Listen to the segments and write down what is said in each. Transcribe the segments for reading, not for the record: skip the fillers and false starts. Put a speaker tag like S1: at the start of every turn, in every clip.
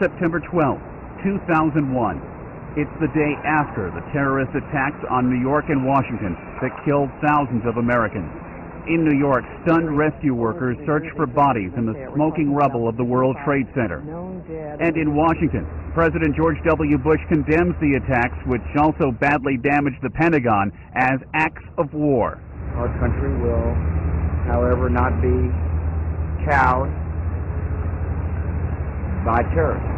S1: September 12th, 2001. It's the day after the terrorist attacks on New York and Washington that killed thousands of Americans. In New York, stunned rescue workers searched for bodies in the smoking rubble of the World Trade Center. And in Washington, President George W. Bush condemns the attacks, which also badly damaged the Pentagon, as acts of war.
S2: Our country will, however, not be cowed by terrorists.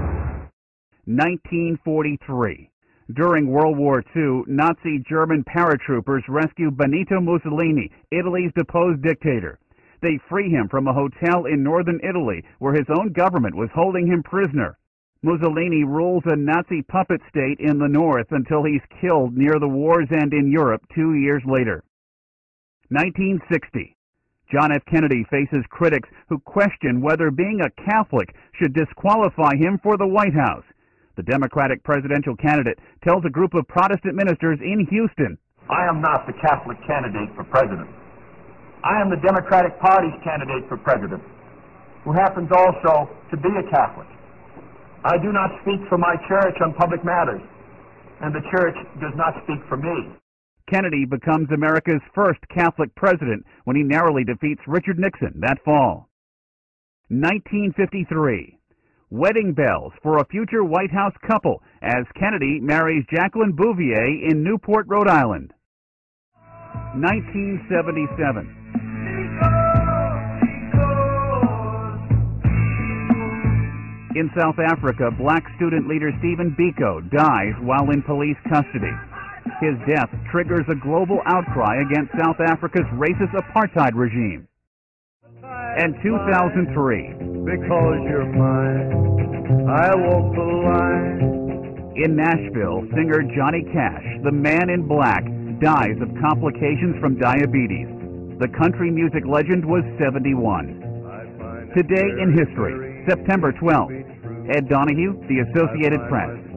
S1: 1943. During World War II, Nazi German paratroopers rescue Benito Mussolini, Italy's deposed dictator. They free him from a hotel in northern Italy where his own government was holding him prisoner. Mussolini rules a Nazi puppet state in the north until he's killed near the war's end in Europe 2 years later. 1960. John F. Kennedy faces critics who question whether being a Catholic should disqualify him for the White House. The Democratic presidential candidate tells a group of Protestant ministers in Houston,
S3: "I am not the Catholic candidate for president. I am the Democratic Party's candidate for president, who happens also to be a Catholic. I do not speak for my church on public matters, and the church does not speak for me."
S1: Kennedy becomes America's first Catholic president when he narrowly defeats Richard Nixon that fall. 1953. Wedding bells for a future White House couple as Kennedy marries Jacqueline Bouvier in Newport, Rhode Island. 1977. In South Africa, black student leader Stephen Biko dies while in police custody. His death triggers a global outcry against South Africa's racist apartheid regime. And 2003.
S4: Because you're mine, I walk the line.
S1: In Nashville, singer Johnny Cash, the man in black, dies of complications from diabetes. The country music legend was 71. Today in history, September 12th. Ed Donahue, The Associated Press.